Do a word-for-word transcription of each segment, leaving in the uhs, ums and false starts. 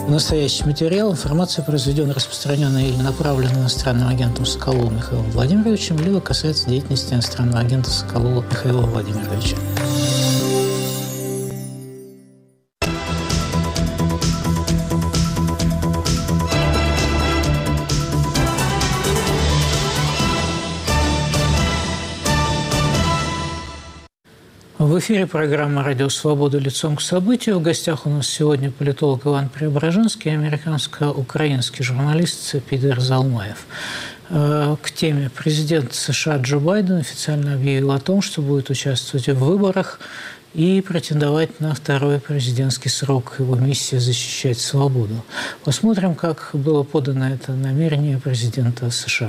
Настоящий материал, информация, произведенная, распространенная или направленная иностранным агентом Соколовым Михаилом Владимировичем, либо касается деятельности иностранного агента Соколова Михаила Владимировича. В эфире программа «Радио Свобода. Лицом к событию». В гостях у нас сегодня политолог Иван Преображенский и американско-украинский журналист Питер Залмаев. К теме. Президент США Джо Байден официально объявил о том, что будет участвовать в выборах и претендовать на второй президентский срок. Его миссия – защищать свободу. Посмотрим, как было подано это намерение президента США.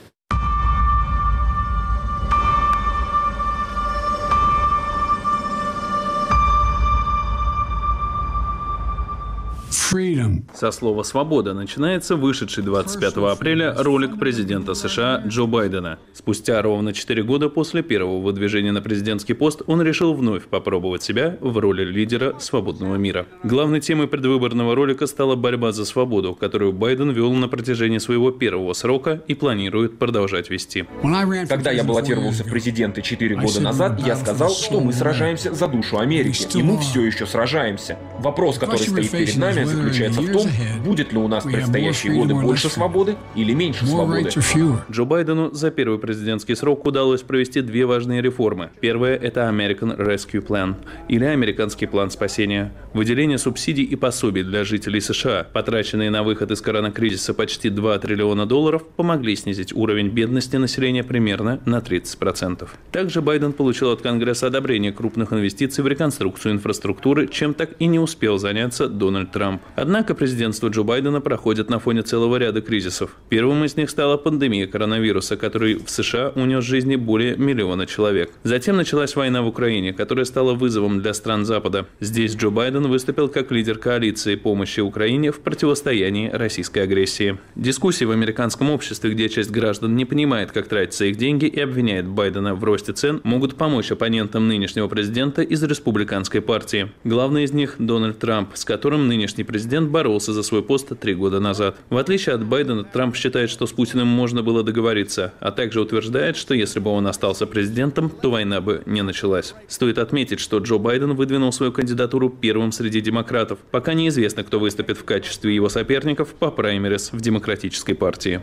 Со слова «свобода» начинается вышедший двадцать пятого апреля ролик президента США Джо Байдена. Спустя ровно четыре года после первого выдвижения на президентский пост он решил вновь попробовать себя в роли лидера свободного мира. Главной темой предвыборного ролика стала борьба за свободу, которую Байден вел на протяжении своего первого срока и планирует продолжать вести. Когда я баллотировался в президенты четыре года назад, я сказал, что мы сражаемся за душу Америки, и мы все еще сражаемся. Вопрос, который стоит перед нами, заключается в том, будет ли у нас в предстоящие годы больше свободы или меньше свободы. Джо Байдену за первый президентский срок удалось провести две важные реформы. Первая – это American Rescue Plan, или Американский план спасения. Выделение субсидий и пособий для жителей США, потраченные на выход из коронакризиса почти два триллиона долларов, помогли снизить уровень бедности населения примерно на тридцать процентов. Также Байден получил от Конгресса одобрение крупных инвестиций в реконструкцию инфраструктуры, чем так и не успел заняться Дональд Трамп. Однако президентство Джо Байдена проходит на фоне целого ряда кризисов. Первым из них стала пандемия коронавируса, который в США унес жизни более миллиона человек. Затем началась война в Украине, которая стала вызовом для стран Запада. Здесь Джо Байден выступил как лидер коалиции помощи Украине в противостоянии российской агрессии. Дискуссии в американском обществе, где часть граждан не понимает, как тратятся их деньги и обвиняет Байдена в росте цен, могут помочь оппонентам нынешнего президента из республиканской партии. Главный из них – Дональд Трамп, с которым нынешний президент боролся за свой пост три года назад. В отличие от Байдена, Трамп считает, что с Путиным можно было договориться, а также утверждает, что если бы он остался президентом, то война бы не началась. Стоит отметить, что Джо Байден выдвинул свою кандидатуру первым среди демократов. Пока неизвестно, кто выступит в качестве его соперников по праймерис в Демократической партии.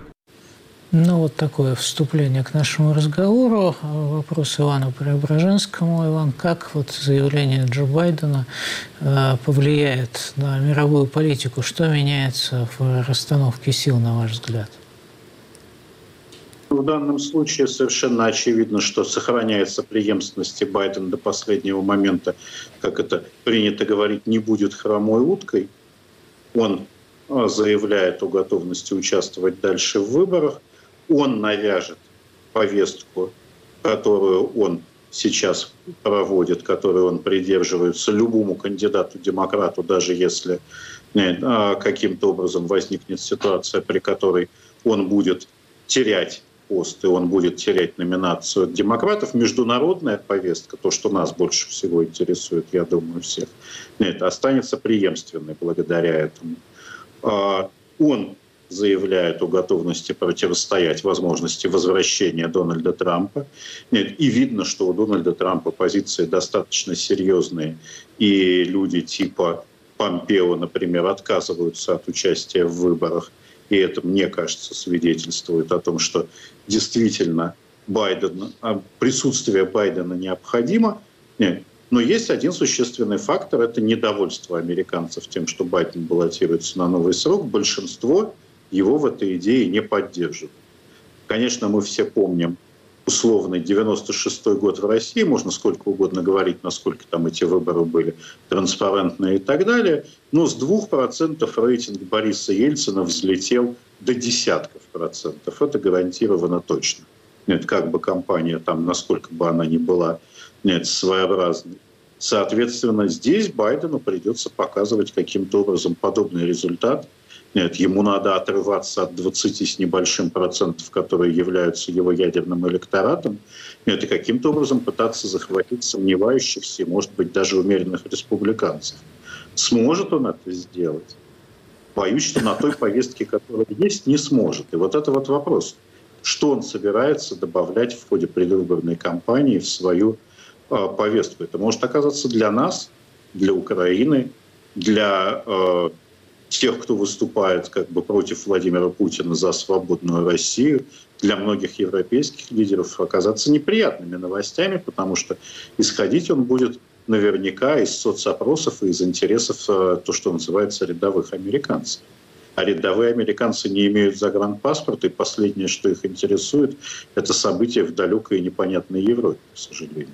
Ну, вот такое вступление к нашему разговору. Вопрос Ивану Преображенскому. Иван, как вот заявление Джо Байдена э, повлияет на мировую политику? Что меняется в расстановке сил, на ваш взгляд? В данном случае совершенно очевидно, что сохраняется преемственность, и Байден до последнего момента, как это принято говорить, не будет хромой уткой. Он заявляет о готовности участвовать дальше в выборах. Он навяжет повестку, которую он сейчас проводит, которую он придерживается любому кандидату-демократу, даже если каким-то образом возникнет ситуация, при которой он будет терять пост, и он будет терять номинацию демократов. Международная повестка, то, что нас больше всего интересует, я думаю, всех, нет, останется преемственной благодаря этому. Он заявляет о готовности противостоять возможности возвращения Дональда Трампа. Нет, и видно, что у Дональда Трампа позиции достаточно серьезные, и люди типа Помпео, например, отказываются от участия в выборах. И это, мне кажется, свидетельствует о том, что действительно Байден, присутствие Байдена необходимо. Нет, но есть один существенный фактор – это недовольство американцев тем, что Байден баллотируется на новый срок. Большинство его в этой идее не поддерживает. Конечно, мы все помним условный девяносто шестой год в России, можно сколько угодно говорить, насколько там эти выборы были транспарентные и так далее, но с двух процентов рейтинг Бориса Ельцина взлетел до десятков процентов. Это гарантированно точно. Нет, как бы компания там, насколько бы она ни была, нет, своеобразной. Соответственно, здесь Байдену придется показывать каким-то образом подобный результат. Нет, ему надо отрываться от двадцати с небольшим процентов, которые являются его ядерным электоратом, нет, и каким-то образом пытаться захватить сомневающихся, может быть, даже умеренных республиканцев. Сможет он это сделать? Боюсь, что на той повестке, которая есть, не сможет. И вот это вот вопрос. Что он собирается добавлять в ходе предвыборной кампании в свою э, повестку? Это может оказаться для нас, для Украины, для э, тех, кто выступает как бы против Владимира Путина за свободную Россию, для многих европейских лидеров оказаться неприятными новостями, потому что исходить он будет наверняка из соцопросов и из интересов, э, то, что называется, рядовых американцев. А рядовые американцы не имеют загранпаспорта, и последнее, что их интересует, это события в далекой и непонятной Европе, к сожалению.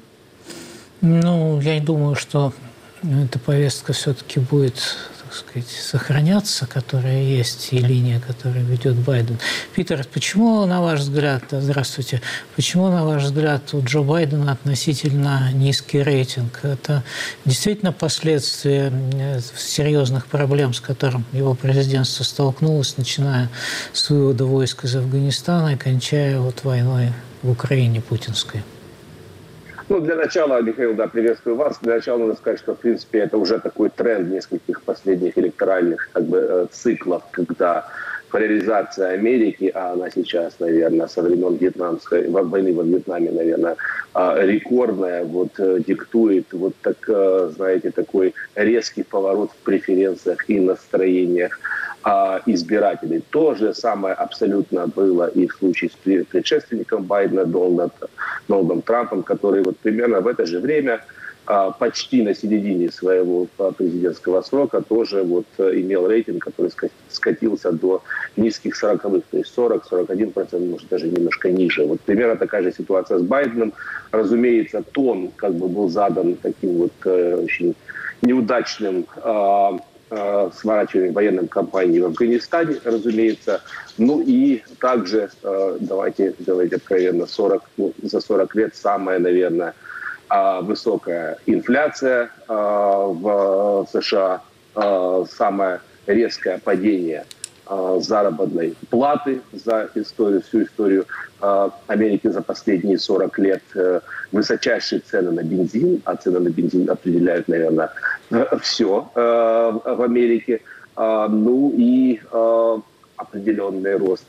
Ну, я думаю, что эта повестка все-таки будет, так сказать, сохраняться, которая есть, и линия, которую ведет Байден. Питер, почему, на ваш взгляд, здравствуйте, почему, на ваш взгляд, у Джо Байдена относительно низкий рейтинг? Это действительно последствия серьезных проблем, с которым его президентство столкнулось, начиная с вывода войск из Афганистана и кончая вот войной в Украине путинской? Ну, для начала, Михаил, да, приветствую вас. Для начала надо сказать, что, в принципе, это уже такой тренд нескольких последних электоральных как бы, циклов, когда поляризация Америки, а она сейчас, наверное, со времен вьетнамской войны во Вьетнаме, наверное, рекордная, вот диктует вот так, знаете, такой резкий поворот в преференциях и настроениях избирателей. То же самое абсолютно было и в случае с предшественником Байдена, Дональдом, Дональдом Трампом, который вот примерно в это же время, почти на середине своего президентского срока, тоже вот имел рейтинг, который скатился до низких сороковых, то есть сорок-сорок один процент, может даже немножко ниже. Вот примерно такая же ситуация с Байденом. Разумеется, тон как бы был задан таким вот очень неудачным сворачиванием военной кампании в Афганистане, разумеется. Ну и также, давайте говорить откровенно, сорок, ну, за сорок лет самая, наверное, высокая инфляция в США, самое резкое падение заработной платы за историю, всю историю Америки за последние сорок лет, высочайшие цены на бензин, а цены на бензин определяют, наверное, все в Америке, ну и определенный рост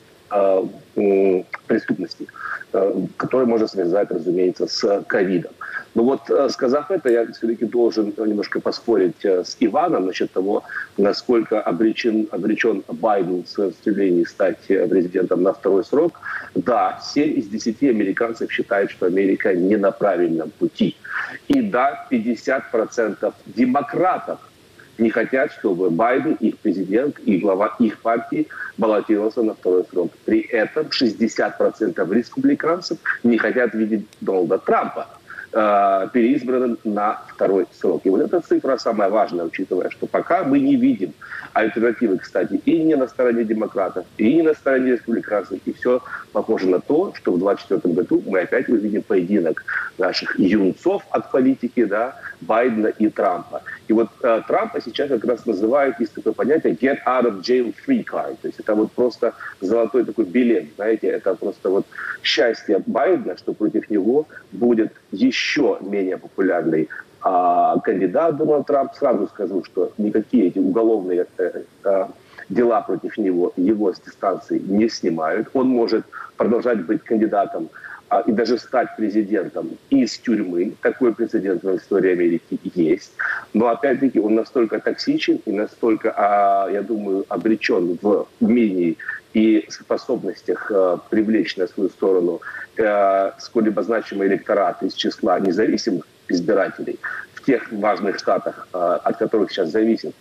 преступности, который можно связать, разумеется, с ковидом. Но вот, сказав это, я все-таки должен немножко поспорить с Иваном насчет того, насколько обречен, обречен Байден в стремлении стать президентом на второй срок. Да, семь из десяти американцев считают, что Америка не на правильном пути. И да, пятьдесят процентов демократов не хотят, чтобы Байден, их президент и глава их партии баллотировался на второй срок. При этом шестьдесят процентов республиканцев не хотят видеть Дональда Трампа э, переизбранным на второй срок. И вот эта цифра самая важная, учитывая, что пока мы не видим альтернативы, кстати, и не на стороне демократов, и не на стороне республиканцев. И все похоже на то, что в двадцать четвёртом году мы опять увидим поединок наших юнцов от политики, да, Байдена и Трампа. И вот э, Трампа сейчас как раз называют, есть такое понятие get out of jail free card. То есть это вот просто золотой такой билет, знаете, это просто вот счастье Байдена, что против него будет еще менее популярный а, кандидат Дональд Трамп. Сразу скажу, что никакие эти уголовные э, э, дела против него его с дистанции не снимают. Он может продолжать быть кандидатом и даже стать президентом из тюрьмы. Такой прецедент в истории Америки есть. Но, опять-таки, он настолько токсичен и настолько, я думаю, обречен в умении и способностях привлечь на свою сторону сколь-либо значимый электорат из числа независимых избирателей в тех важных штатах, от которых сейчас зависят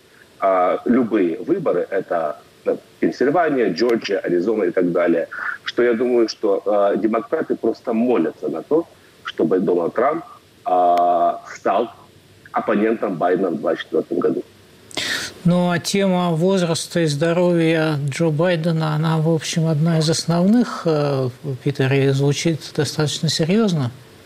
любые выборы, это Пенсильвания, Джорджия, Аризона и так далее, что я думаю, что э, демократы просто молятся на то, чтобы Дональд Трамп э, стал оппонентом Байдена в двадцать четвёртом году. Ну, а тема возраста и здоровья Джо Байдена, она, в общем, одна из основных, э, Питер, и звучит достаточно серьезно.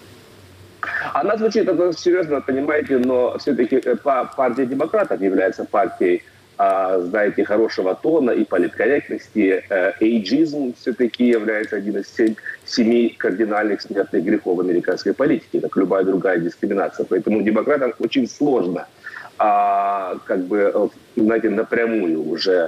Она звучит достаточно серьезно, понимаете, но все-таки партия демократов является партией, знаете, хорошего тона и политкорректности. Эйджизм все-таки является один из семь, семи кардинальных смертных грехов американской политики, как любая другая дискриминация. Поэтому демократам очень сложно, а, как бы, знаете, напрямую уже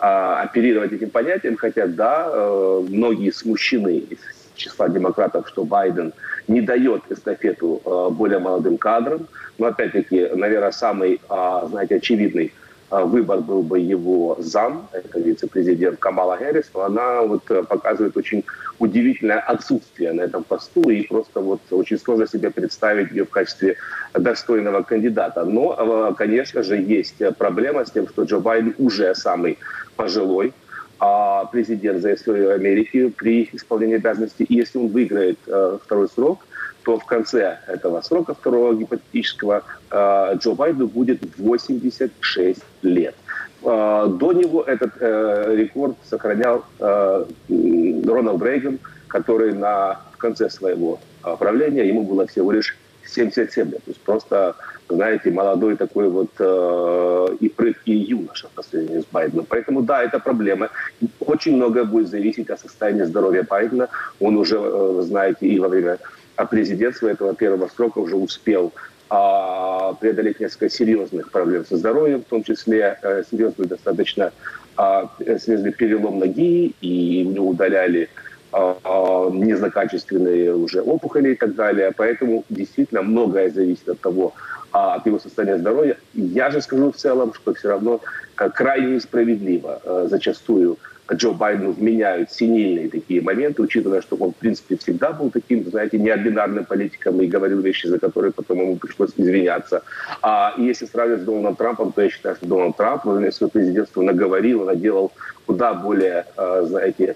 оперировать этим понятием, хотя, да, многие смущены из числа демократов, что Байден не дает эстафету более молодым кадрам. Но, опять-таки, наверное, самый, знаете, очевидный выбор был бы его зам, это вице-президент Камала Хэррис, но она вот показывает очень удивительное отсутствие на этом посту, и просто вот очень сложно себе представить ее в качестве достойного кандидата. Но, конечно же, есть проблема с тем, что Джо Байден уже самый пожилой президент за историю Америки при исполнении обязанностей, и если он выиграет второй срок, то в конце этого срока, второго гипотетического, Джо Байдену будет восемьдесят шесть лет. До него этот рекорд сохранял Рональд Рейган, который на, в конце своего правления, ему было всего лишь семьдесят семь лет. То есть просто, знаете, молодой такой вот и прыткий юноша по сравнению с Байденом. Поэтому, да, это проблема. Очень многое будет зависеть от состояния здоровья Байдена. Он уже, знаете, и во время президентства этого первого срока уже успел а, преодолеть несколько серьезных проблем со здоровьем, в том числе а, серьезный достаточно а, серьезный перелом ноги, и у него удаляли а, а, незлокачественные уже опухоли и так далее. Поэтому действительно многое зависит от того, а, от его состояния здоровья. Я же скажу в целом, что все равно а, крайне несправедливо а, зачастую Джо Байдену вменяют синильные такие моменты, учитывая, что он, в принципе, всегда был таким, знаете, неординарным политиком и говорил вещи, за которые потом ему пришлось извиняться. А если сравнивать с Дональдом Трампом, то я считаю, что Дональд Трамп во время своего президентства наговорил, наделал куда более, знаете,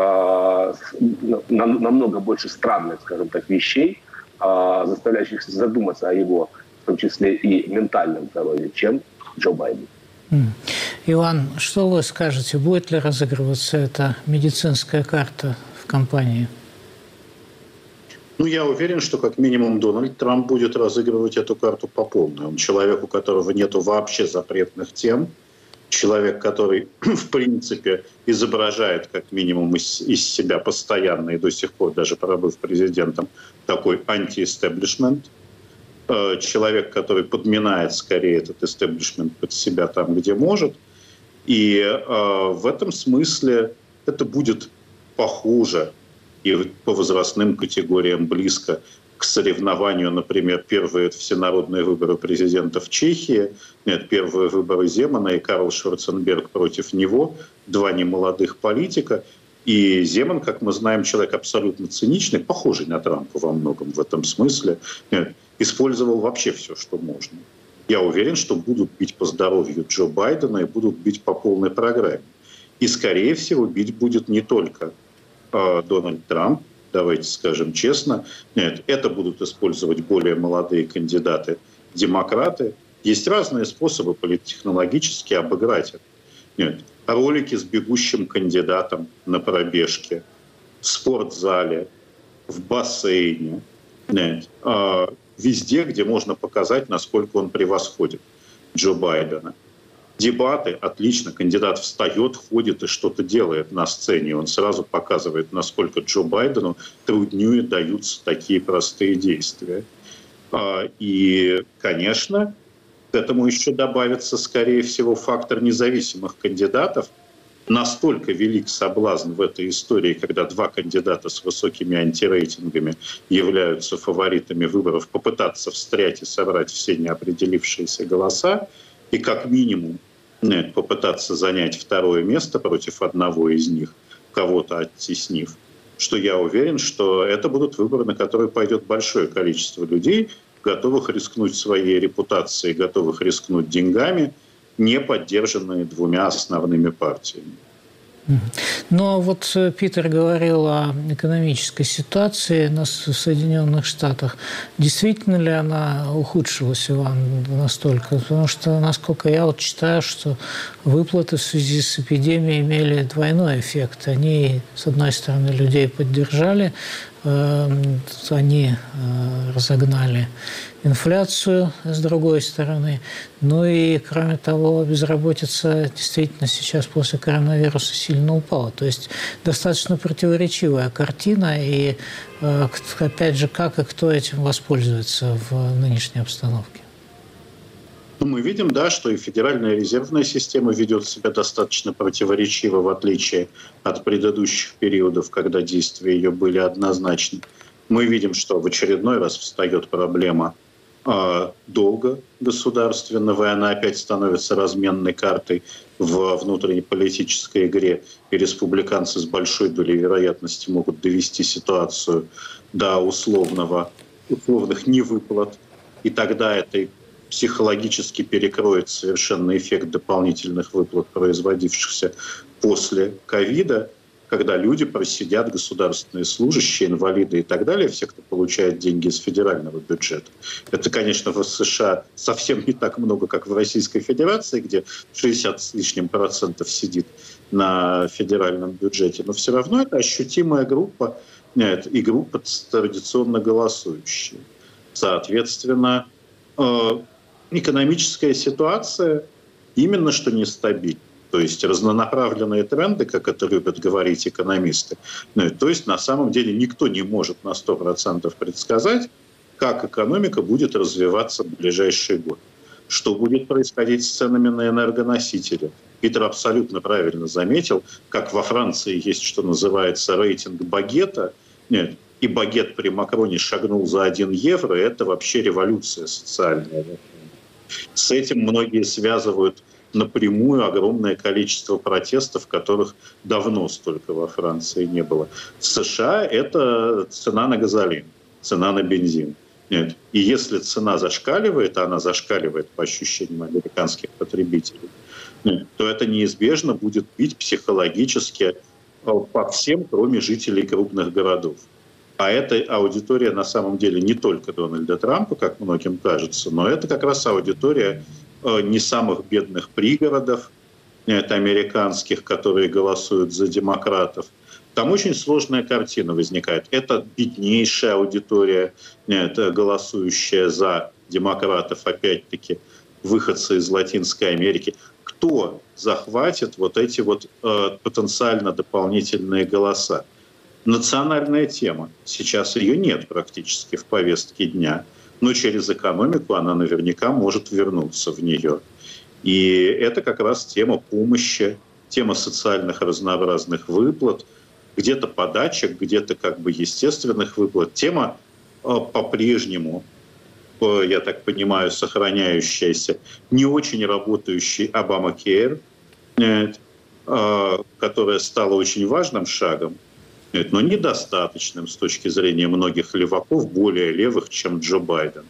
намного больше странных, скажем так, вещей, заставляющих задуматься о его, в том числе и ментальном здоровье, чем Джо Байден. Иван, что вы скажете, будет ли разыгрываться эта медицинская карта в кампании? Ну, я уверен, что как минимум Дональд Трамп будет разыгрывать эту карту по полной. Он человек, у которого нету вообще запретных тем, человек, который, в принципе, изображает как минимум из, из себя постоянно и до сих пор, даже пробыв президентом, такой анти-эстеблишмент. Человек, который подминает скорее этот истеблишмент под себя там, где может. И э, в этом смысле это будет похоже и по возрастным категориям близко к соревнованию, например, первые всенародные выборы президента в Чехии, нет, первые выборы Земана и Карл Шварценберг против него, два немолодых политика. И Земан, как мы знаем, человек абсолютно циничный, похожий на Трампа во многом в этом смысле, нет, использовал вообще все, что можно. Я уверен, что будут бить по здоровью Джо Байдена и будут бить по полной программе. И, скорее всего, бить будет не только э, Дональд Трамп, давайте скажем честно. Нет, это будут использовать более молодые кандидаты, демократы. Есть разные способы политтехнологически обыграть это. Нет, ролики с бегущим кандидатом на пробежке, в спортзале, в бассейне. Нет, э, везде, где можно показать, насколько он превосходит Джо Байдена. Дебаты, отлично, кандидат встает, ходит и что-то делает на сцене. Он сразу показывает, насколько Джо Байдену труднее даются такие простые действия. И, конечно, к этому еще добавится, скорее всего, фактор независимых кандидатов. Настолько велик соблазн в этой истории, когда два кандидата с высокими антирейтингами являются фаворитами выборов, попытаться встрять и собрать все неопределившиеся голоса, и как минимум нет, попытаться занять второе место против одного из них, кого-то оттеснив, что я уверен, что это будут выборы, на которые пойдет большое количество людей, готовых рискнуть своей репутацией, готовых рискнуть деньгами, не поддержанные двумя основными партиями. Но вот Питер говорил о экономической ситуации в Соединенных Штатах. Действительно ли она ухудшилась, Иван, настолько? Потому что, насколько я вот читаю, что выплаты в связи с эпидемией имели двойной эффект. Они, с одной стороны, людей поддержали, они разогнали инфляцию, с другой стороны. Ну и, кроме того, безработица действительно сейчас после коронавируса сильно упала. То есть достаточно противоречивая картина. И, опять же, как и кто этим воспользуется в нынешней обстановке? Мы видим, да, что и Федеральная резервная система ведет себя достаточно противоречиво, в отличие от предыдущих периодов, когда действия ее были однозначны. Мы видим, что в очередной раз встает проблема э, долга государственного, и она опять становится разменной картой в внутреннеполитической игре, и республиканцы с большой долей вероятности могут довести ситуацию до условного, условных невыплат, и тогда это психологически перекроет совершенно эффект дополнительных выплат, производившихся после ковида, когда люди просидят, государственные служащие, инвалиды и так далее, все, кто получает деньги из федерального бюджета. Это, конечно, в США совсем не так много, как в Российской Федерации, где шестьдесят с лишним процентов сидит на федеральном бюджете, но все равно это ощутимая группа, нет, и группа традиционно голосующая. Соответственно, экономическая ситуация именно что нестабильна. То есть разнонаправленные тренды, как это любят говорить экономисты. Ну, то есть на самом деле никто не может на сто процентов предсказать, как экономика будет развиваться в ближайший год. Что будет происходить с ценами на энергоносители. Питер абсолютно правильно заметил, как во Франции есть, что называется, рейтинг багета. Нет, и багет при Макроне шагнул за один евро. Это вообще революция социальная. С этим многие связывают напрямую огромное количество протестов, которых давно столько во Франции не было. В США это цена на газолин, цена на бензин. Нет. И если цена зашкаливает, а она зашкаливает по ощущениям американских потребителей, нет, то это неизбежно будет бить психологически по всем, кроме жителей крупных городов. А эта аудитория на самом деле не только Дональда Трампа, как многим кажется, но это как раз аудитория не самых бедных пригородов, это американских, которые голосуют за демократов. Там очень сложная картина возникает. Это беднейшая аудитория, это голосующая за демократов, опять-таки, выходцы из Латинской Америки. Кто захватит вот эти вот э, потенциально дополнительные голоса? Национальная тема. Сейчас ее нет практически в повестке дня, но через экономику она наверняка может вернуться в нее. И это как раз тема помощи, тема социальных разнообразных выплат, где-то подачек, где-то как бы естественных выплат. Тема э, по-прежнему, э, я так понимаю, сохраняющаяся, не очень работающий Обамакер, э, э, которая стала очень важным шагом, но недостаточным с точки зрения многих леваков, более левых, чем Джо Байден.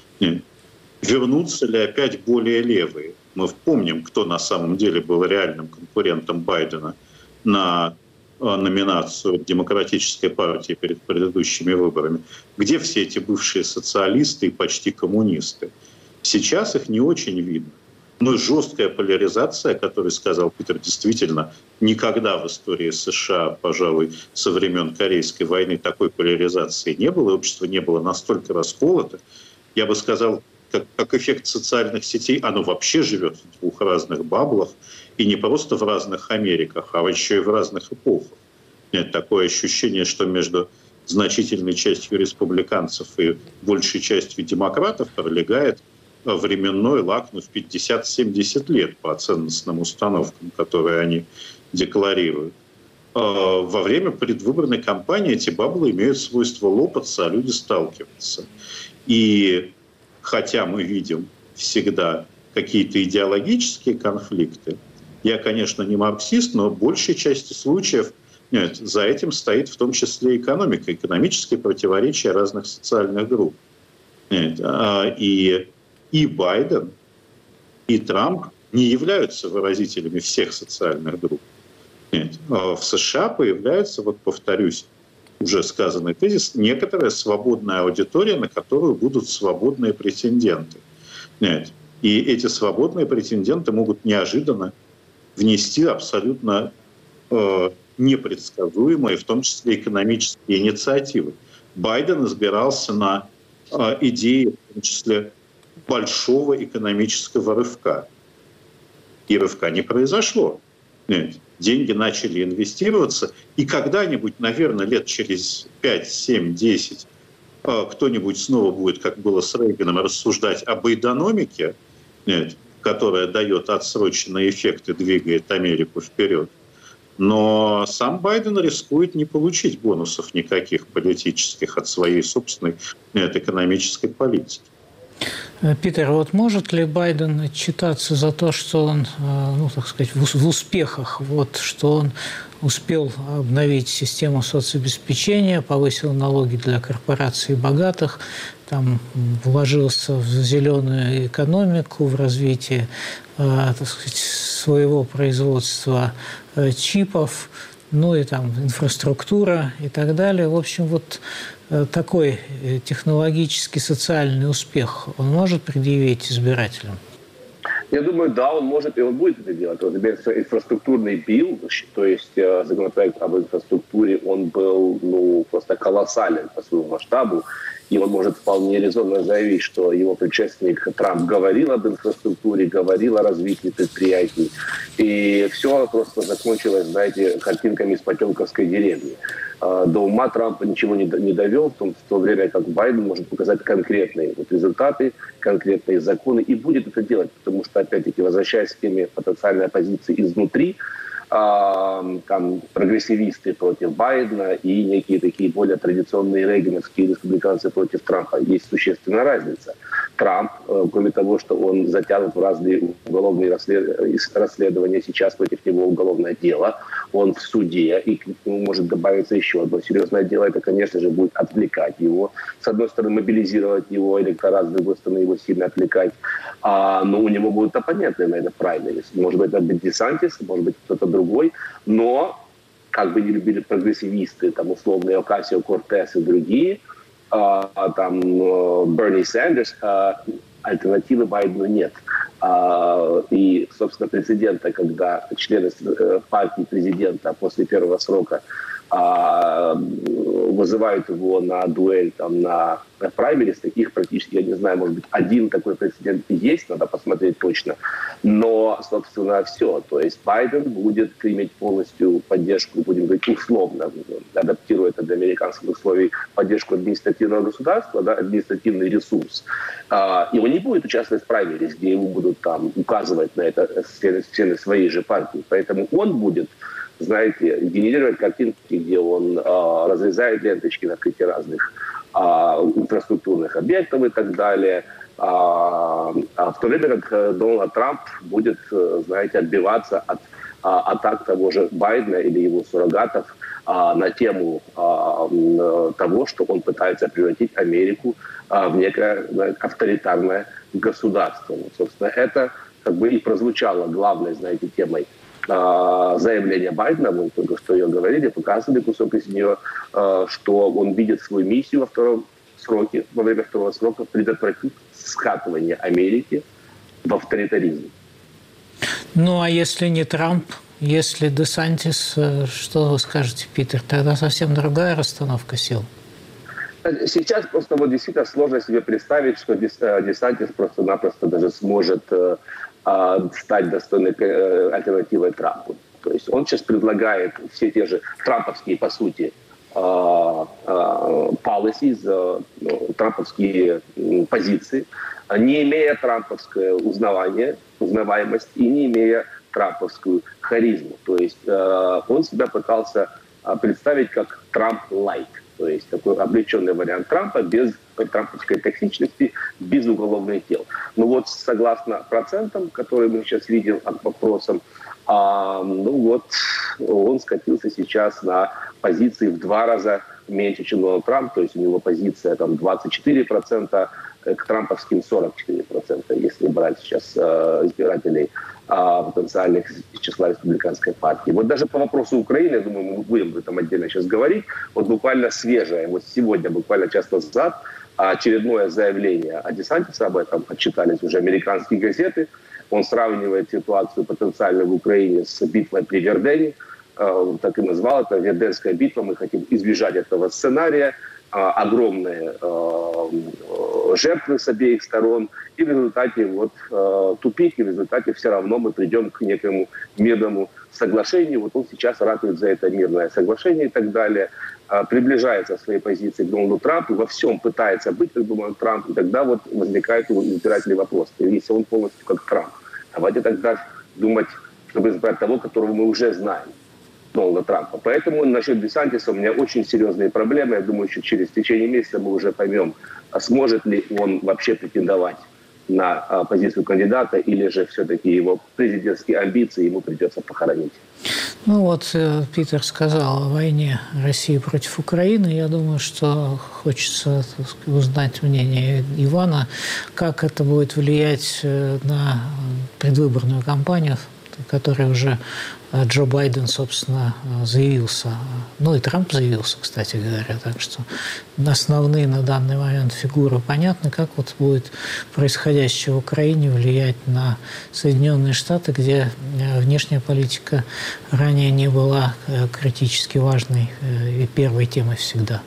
Вернутся ли опять более левые? Мы помним, кто на самом деле был реальным конкурентом Байдена на номинацию Демократической партии перед предыдущими выборами. Где все эти бывшие социалисты и почти коммунисты? Сейчас их не очень видно. Но жесткая поляризация, о которой сказал Питер, действительно, никогда в истории США, пожалуй, со времен Корейской войны такой поляризации не было, общество не было настолько расколото. Я бы сказал, как, как эффект социальных сетей, оно вообще живет в двух разных баблах, и не просто в разных Америках, а еще и в разных эпохах. Нет, такое ощущение, что между значительной частью республиканцев и большей частью демократов пролегает временной лак ну, в пятьдесят-семьдесят лет по ценностным установкам, которые они декларируют. Во время предвыборной кампании эти баблы имеют свойство лопаться, а люди сталкиваться. И хотя мы видим всегда какие-то идеологические конфликты, я, конечно, не марксист, но в большей части случаев нет, за этим стоит в том числе экономика, экономические противоречия разных социальных групп. Нет, и И Байден, и Трамп не являются выразителями всех социальных групп. Нет. В США появляется, вот повторюсь, уже сказанный тезис, некоторая свободная аудитория, на которую будут свободные претенденты. Нет. И эти свободные претенденты могут неожиданно внести абсолютно э, непредсказуемые, в том числе экономические инициативы. Байден избирался на э, идеи, в том числе, большого экономического рывка. И рывка не произошло. Нет. Деньги начали инвестироваться, и когда-нибудь, наверное, лет через пять, семь, десять кто-нибудь снова будет, как было с Рейганом, рассуждать об эйдономике, нет, которая дает отсроченные эффекты, двигает Америку вперед. Но сам Байден рискует не получить бонусов никаких политических от своей собственной нет, экономической политики. Питер, вот может ли Байден отчитаться за то, что он, ну, так сказать, в успехах, вот, что он успел обновить систему соцобеспечения, повысил налоги для корпораций богатых, там, вложился в зеленую экономику, в развитие, так сказать, своего производства чипов, ну и там инфраструктура и так далее. В общем, вот такой технологический, социальный успех он может предъявить избирателям? Я думаю, да, он может и он будет это делать. Вот, например, инфраструктурный билл, то есть законопроект об инфраструктуре, он был ну, просто колоссален по своему масштабу. И он может вполне резонно заявить, что его предшественник Трамп говорил об инфраструктуре, говорил о развитии предприятий. И все просто закончилось, знаете, картинками из потемкинской деревни. До ума Трампа ничего не довел, в то время как Байден может показать конкретные вот результаты, конкретные законы, и будет это делать. Потому что, опять-таки, возвращаясь к теме потенциальной оппозиции изнутри, там прогрессивисты против Байдена и некие такие более традиционные рейгановские республиканцы против Трампа. Есть существенная разница. Трамп, кроме того, что он затянут в разные уголовные расследования, сейчас против него уголовное дело, он в суде, и к нему может добавиться еще одно серьезное дело. Это, конечно же, будет отвлекать его. С одной стороны, мобилизировать его электорат, с другой стороны, его сильно отвлекать. А, но у него будут оппоненты на это праймерис. Может быть, это будет Десантис, может быть, кто-то другой. Но, как бы не любили прогрессивисты, там, условные Окасио-Кортес и другие, а, там, Берни Сандерс, а, альтернативы Байдену нет. А, и, собственно, прецедента, когда члены партии президента после первого срока а, вызывают его на дуэль, там, на, на праймерис, таких практически, я не знаю, может быть, один такой прецедент есть, надо посмотреть точно. Но, собственно, все. То есть Байден будет иметь полностью поддержку, будем говорить, условно, адаптируя это для американских условий, поддержку административного государства, да, административный ресурс. А, и он не будет участвовать в праймерис, где ему будут там указывать на это члены своей же партии. Поэтому он будет, знаете, генерировать картинки, где он а, разрезает ленточки на открытие разных а, инфраструктурных объектов и так далее. А, а в то время как Дональд Трамп будет, знаете, отбиваться от а, атак того же Байдена или его суррогатов а, на тему а, того, что он пытается превратить Америку а, в некое авторитарное государство. Вот, собственно, это как бы и прозвучало главной, знаете, темой заявление Байдена, мы только что ее говорили, показывали кусок из нее, что он видит свою миссию во втором сроке, во время второго срока предотвратить скатывание Америки в авторитаризм. Ну, а если не Трамп, если Десантис, что вы скажете, Питер? Тогда совсем другая расстановка сил. Сейчас просто вот действительно сложно себе представить, что Десантис просто-напросто даже сможет стать достойной альтернативой Трампу. То есть он сейчас предлагает все те же трамповские, по сути, policies, трамповские позиции, не имея трамповское узнавание, узнаваемость и не имея трамповскую харизму. То есть он себя пытался представить как Трамп-лайк. То есть такой облегченный вариант Трампа без трамповской токсичности, без уголовных дел. Но вот согласно процентам, которые мы сейчас видим от вопросам, а, ну вот он скатился сейчас на позиции в два раза меньше, чем Дональд Трамп. То есть у него позиция там двадцать четыре процента, к трамповским сорок четыре процента, если брать сейчас э, избирателей э, потенциальных из числа республиканской партии. Вот даже по вопросу Украины, я думаю, мы будем об этом отдельно сейчас говорить, вот буквально свежее, вот сегодня, буквально час назад, очередное заявление о Десантисе, об этом отчитались уже американские газеты. Он сравнивает ситуацию потенциально в Украине с битвой при Вердене, э, так и назвал это Верденская битва, мы хотим избежать этого сценария. огромные жертвы с обеих сторон, и в результате вот тупик, и в результате все равно мы придем к некому мирному соглашению. Вот он сейчас ратует за это мирное соглашение и так далее, приближается в своей позиции к Дональду Трампу, во всем пытается быть как Дональд Трамп, и тогда вот возникает у избирателей вопрос: если он полностью как Трамп, давайте тогда думать, чтобы избрать того, которого мы уже знаем, Дональда Трампа. Поэтому насчет Десантиса у меня очень серьезные проблемы. Я думаю, что через течение месяца мы уже поймем, сможет ли он вообще претендовать на позицию кандидата, или же все-таки его президентские амбиции ему придется похоронить. Ну вот Питер сказал о войне России против Украины. Я думаю, что хочется узнать мнение Ивана, как это будет влиять на предвыборную кампанию, в которой уже Джо Байден, собственно, заявился. Ну и Трамп заявился, кстати говоря. Так что основные на данный момент фигуры понятны. Как вот будет происходящее в Украине влиять на Соединенные Штаты, где внешняя политика ранее не была критически важной и первой темой всегда?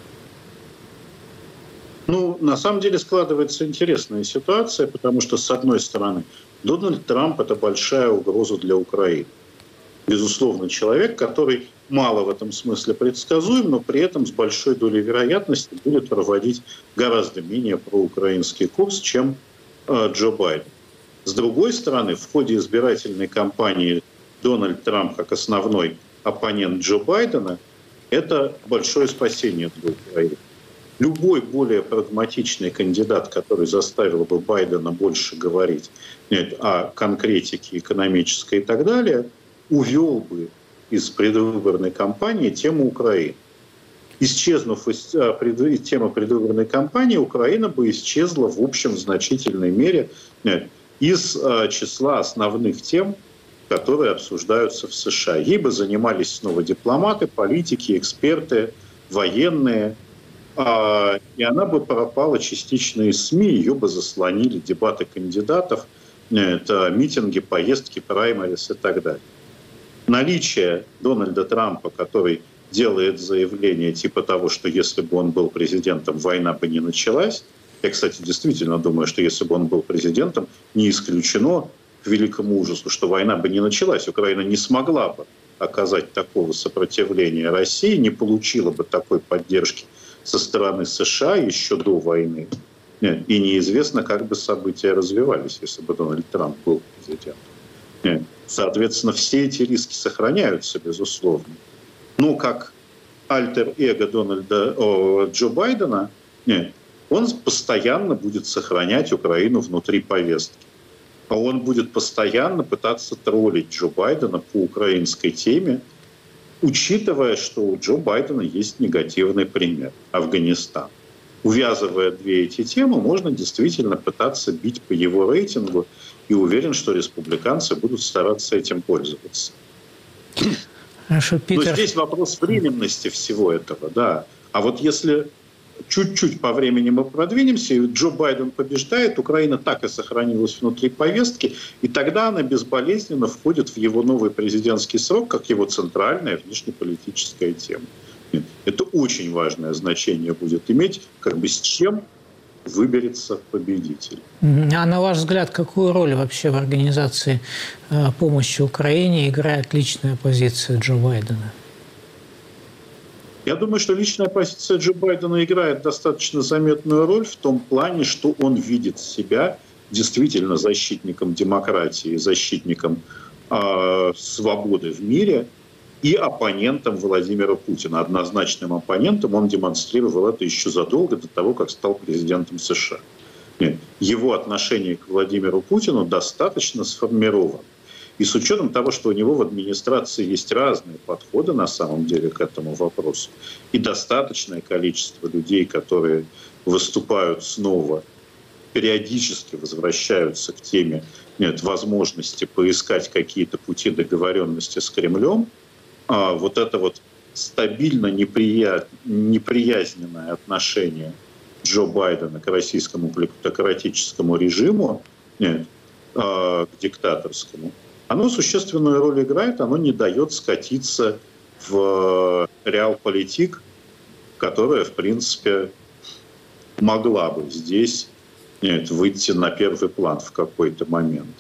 Ну, на самом деле складывается интересная ситуация, потому что, с одной стороны, Дональд Трамп – это большая угроза для Украины. Безусловно, человек, который мало в этом смысле предсказуем, но при этом с большой долей вероятности будет проводить гораздо менее проукраинский курс, чем э, Джо Байден. С другой стороны, в ходе избирательной кампании Дональд Трамп как основной оппонент Джо Байдена – это большое спасение для Украины. Любой более прагматичный кандидат, который заставил бы Байдена больше говорить нет, о конкретике экономической и так далее, увел бы из предвыборной кампании тему Украины. Исчезнув из темы предвыборной кампании, Украина бы исчезла в общем в значительной мере нет, из числа основных тем, которые обсуждаются в США. Ей бы занимались снова дипломаты, политики, эксперты, военные. И она бы пропала частично из СМИ, ее бы заслонили дебаты кандидатов, это митинги, поездки, праймерис и так далее. Наличие Дональда Трампа, который делает заявление типа того, что если бы он был президентом, война бы не началась. Я, кстати, действительно думаю, что если бы он был президентом, не исключено, к великому ужасу, что война бы не началась. Украина не смогла бы оказать такого сопротивления России, не получила бы такой поддержки со стороны США еще до войны. И неизвестно, как бы события развивались, если бы Дональд Трамп был президентом. Соответственно, все эти риски сохраняются, безусловно. Но как альтер-эго Дональда, о, Джо Байдена, нет, он постоянно будет сохранять Украину внутри повестки. А он будет постоянно пытаться троллить Джо Байдена по украинской теме, учитывая, что у Джо Байдена есть негативный пример – Афганистан. Увязывая две эти темы, можно действительно пытаться бить по его рейтингу, и уверен, что республиканцы будут стараться этим пользоваться. Хорошо, Питер. Но здесь вопрос временности всего этого, да. А вот если чуть-чуть по времени мы продвинемся, и Джо Байден побеждает, Украина так и сохранилась внутри повестки, и тогда она безболезненно входит в его новый президентский срок, как его центральная внешнеполитическая тема. Это очень важное значение будет иметь, как бы с чем выберется победитель. А на ваш взгляд, какую роль вообще в организации помощи Украине играет личная позиция Джо Байдена? Я думаю, что личная позиция Джо Байдена играет достаточно заметную роль в том плане, что он видит себя действительно защитником демократии, защитником э, свободы в мире и оппонентом Владимира Путина. Однозначным оппонентом. Он демонстрировал это еще задолго до того, как стал президентом США. Нет, его отношение к Владимиру Путину достаточно сформировано. И с учетом того, что у него в администрации есть разные подходы на самом деле к этому вопросу, и достаточное количество людей, которые выступают снова, периодически возвращаются к теме нет, возможности поискать какие-то пути договоренности с Кремлем, а вот это вот стабильно неприя... неприязненное отношение Джо Байдена к российскому плутократическому режиму, нет, к диктаторскому, оно существенную роль играет, оно не дает скатиться в реалполитик которая, в принципе, могла бы здесь нет, выйти на первый план в какой-то момент.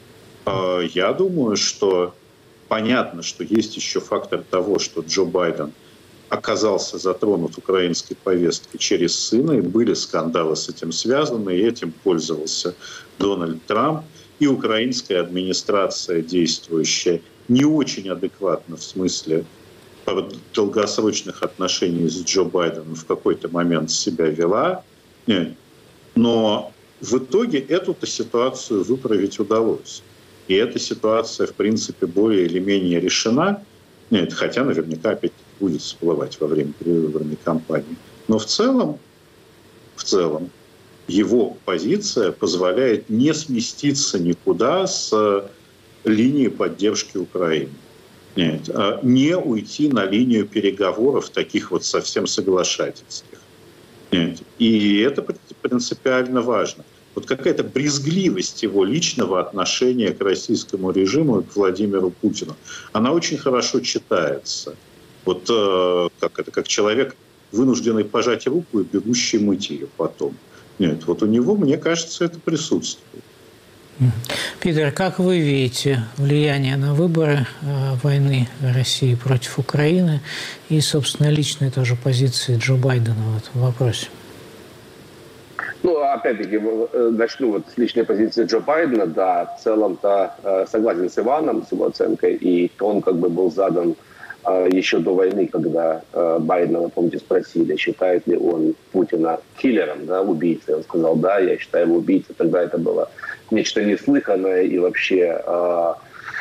Я думаю, что понятно, что есть еще фактор того, что Джо Байден оказался затронут украинской повесткой через сына, и были скандалы с этим связаны, и этим пользовался Дональд Трамп. И украинская администрация, действующая не очень адекватно в смысле долгосрочных отношений с Джо Байденом, в какой-то момент себя вела. Но в итоге эту-то ситуацию выправить удалось. И эта ситуация, в принципе, более или менее решена, нет, хотя наверняка опять будет всплывать во время перевыборной кампании. Но в целом, в целом, его позиция позволяет не сместиться никуда с линии поддержки Украины. Нет, не уйти на линию переговоров, таких вот совсем соглашательских. Нет. И это принципиально важно. Вот какая-то брезгливость его личного отношения к российскому режиму и к Владимиру Путину, она очень хорошо читается. Вот э, как это, как человек, вынужденный пожать руку и бегущий мыть ее потом. Нет, вот у него, мне кажется, это присутствует. Питер, как вы видите влияние на выборы э, войны России против Украины и, собственно, личные тоже позиции Джо Байдена в этом вопросе? Ну, опять-таки, начну вот с личной позиции Джо Байдена. Да, в целом-то э, согласен с Иваном, с его оценкой. И тон как бы был задан э, еще до войны, когда э, Байдена, вы помните, спросили, считает ли он Путина киллером, да, убийцей. Он сказал, да, я считаю его убийцей. Тогда это было нечто неслыханное и вообще э,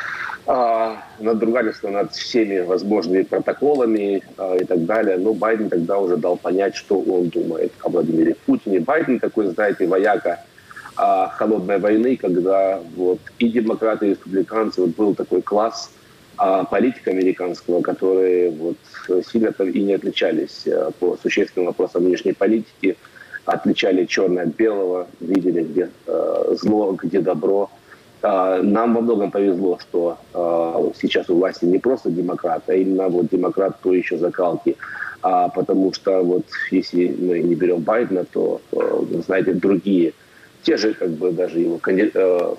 э, надругательство над всеми возможными протоколами э, и так далее. Но Байден тогда уже дал понять, что он думает о Владимире Путине. Байден такой, знаете, вояка э, холодной войны, когда вот и демократы, и республиканцы, вот был такой класс э, политика американского, которые вот сильно и не отличались э, по существенным вопросам внешней политики, отличали черное от белого, видели, где э, зло, где добро. Э, нам во многом повезло, что э, сейчас у власти не просто демократ, а именно вот демократ той еще закалки. А, потому что вот если мы не берем Байдена, то, то знаете, другие, те же как бы даже его, э,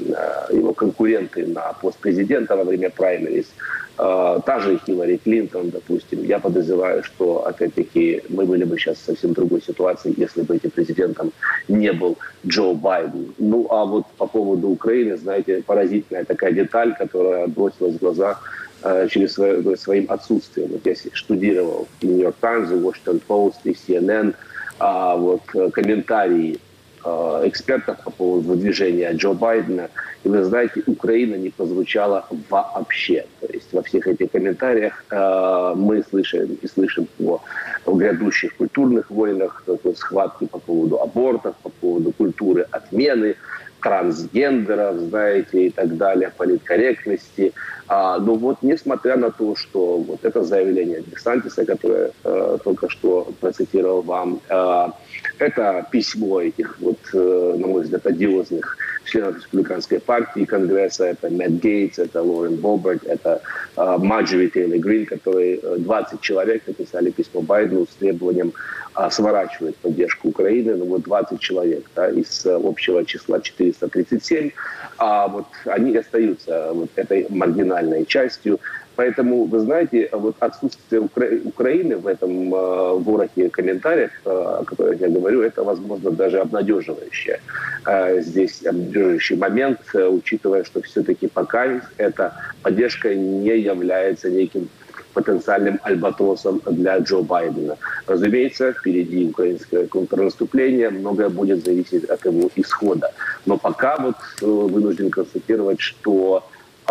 его конкуренты на пост президента во время праймериз, Uh, та же Хиллари Клинтон, допустим, я подозреваю, что, опять-таки, мы были бы сейчас в совсем другой ситуации, если бы этим президентом не был Джо Байден. Ну, а вот по поводу Украины, знаете, поразительная такая деталь, которая бросилась в глаза uh, через свое, своим отсутствием. Вот я штудировал и Нью-Йорк Таймс, и Washington Post, и Си Эн Эн, uh, вот, комментарии экспертов по поводу выдвижения Джо Байдена. И вы знаете, Украина не прозвучала вообще. То есть во всех этих комментариях э, мы слышим и слышим о, о грядущих культурных войнах, такой схватки по поводу абортов, по поводу культуры отмены, трансгендеров, знаете, и так далее, политкорректности. А, но вот несмотря на то, что вот это заявление Десантиса, которое э, только что процитировал вам, э, это письмо этих, вот, э, на мой взгляд, одиозных членов республиканской партии Конгресса, это Мэтт Гейтс, это Лорен Боберт, это э, Марджори Тейлор Грин, которые двадцать человек написали письмо Байдену с требованием э, сворачивать поддержку Украины, ну вот двадцать человек, да, из э, общего числа четыреста тридцать семь, а вот они остаются вот этой маргинальной частью. Поэтому, вы знаете, вот отсутствие Укра- Украины в этом э, ворохе комментариев, э, о которых я говорю, это, возможно, даже обнадеживающее. Э, здесь обнадеживающий момент, э, учитывая, что все-таки пока эта поддержка не является неким потенциальным альбатросом для Джо Байдена. Разумеется, впереди украинское контрнаступление, многое будет зависеть от его исхода. Но пока вот э, вынужден констатировать, что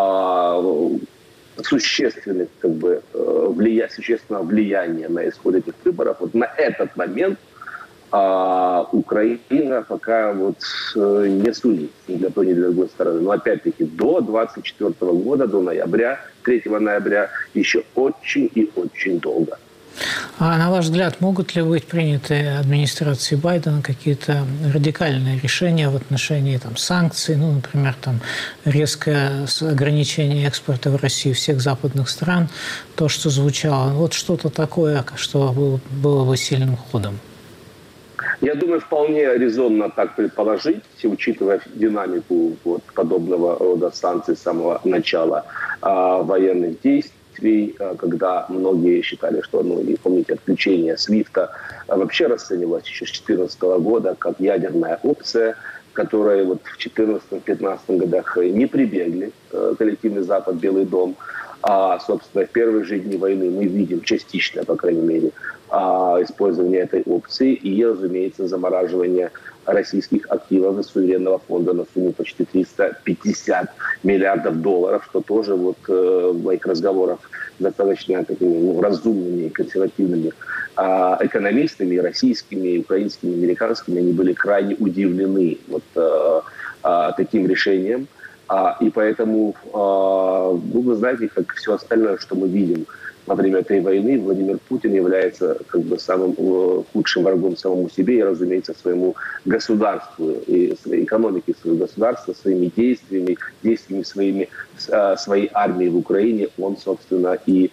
э, существенных, как бы, влия... существенного влияния на исход этих выборов. Вот на этот момент а, Украина пока вот не сулит ни для той, ни для другой стороны. Но опять-таки до двадцать четвёртого года, до ноября, третьего ноября, еще очень и очень долго. А на ваш взгляд, могут ли быть приняты администрацией Байдена какие-то радикальные решения в отношении там, санкций, ну, например, там, резкое ограничение экспорта в Россию всех западных стран, то, что звучало, вот что-то такое, что было, было бы сильным ходом? Я думаю, вполне резонно так предположить, учитывая динамику вот подобного рода санкций с самого начала а, военных действий, когда многие считали, что, ну, и помните, отключение свифта вообще расценивалось еще с две тысячи четырнадцатого года как ядерная опция, которой вот в две тысячи четырнадцатом-пятнадцатом годах не прибегли коллективный Запад, Белый дом. А, собственно, в первые же дни войны мы видим частично, по крайней мере, использование этой опции и, разумеется, замораживание российских активов из суверенного фонда на сумму почти триста пятьдесят миллиардов долларов, что тоже вот э, в моих разговорах с достаточно такими, ну, разумными и консервативными э, экономистами, и российскими, и украинскими, и американскими, они были крайне удивлены вот, э, э, таким решением. А, и поэтому, э, ну, вы знаете, как все остальное, что мы видим во время этой войны, Владимир Путин является как бы самым э, худшим врагом самому себе и, разумеется, своему государству и своей экономике своего государства, своими действиями, действиями своими, э, своей армии в Украине. Он, собственно, и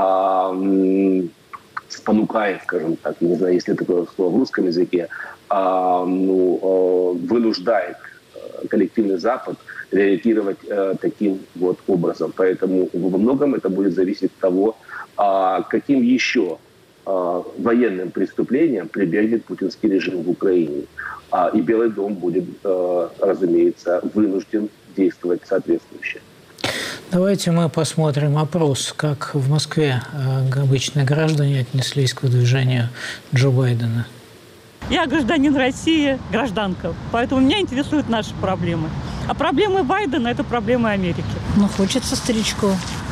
э, спонукает, скажем так, не знаю, есть ли такое слово в русском языке, э, ну, э, вынуждает коллективный Запад реагировать э, таким вот образом. Поэтому во многом это будет зависеть от того, а, каким еще а, военным преступлением прибегнет путинский режим в Украине. А, и Белый дом будет, а, разумеется, вынужден действовать соответствующе. Давайте мы посмотрим опрос, как в Москве а, обычные граждане отнеслись к выдвижению Джо Байдена. Я гражданин России, гражданка, поэтому меня интересуют наши проблемы. А проблемы Байдена – это проблемы Америки. Ну, хочется старичку.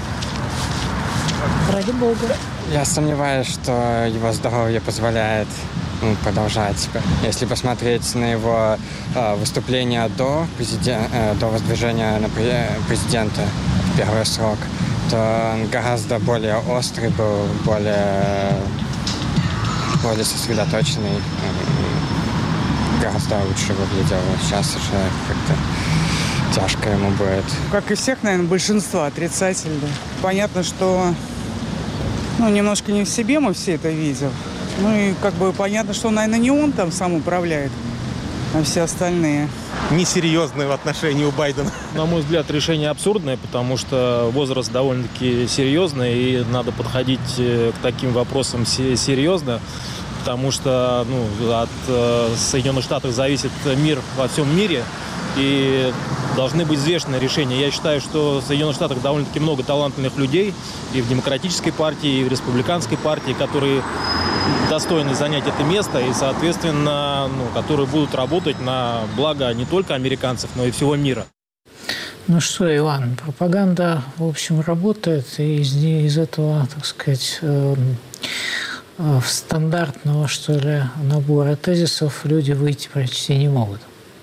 Ради бога. Я сомневаюсь, что его здоровье позволяет, ну, продолжать. Если посмотреть на его э, выступление до, президен... э, до выдвижения на президента в первый срок, то он гораздо более острый был, более, более сосредоточенный, гораздо лучше выглядел. Сейчас уже как-то тяжко ему будет. Как и всех, наверное, большинство отрицательно. Понятно, что ну, немножко не в себе мы все это видим. Ну и как бы понятно, что, наверное, не он там сам управляет, а все остальные. Несерьезное в отношении у Байдена. На мой взгляд, решение абсурдное, потому что возраст довольно-таки серьезный, и надо подходить к таким вопросам серьезно, потому что ну, от Соединенных Штатов зависит мир во всем мире, и должны быть взвешенные решения. Я считаю, что в Соединенных Штатах довольно-таки много талантливых людей и в Демократической партии, и в Республиканской партии, которые достойны занять это место и, соответственно, ну, которые будут работать на благо не только американцев, но и всего мира. Ну что, Иван, пропаганда, в общем, работает, и из, из этого, так сказать, э, э, стандартного, что ли, набора тезисов люди выйти почти не могут.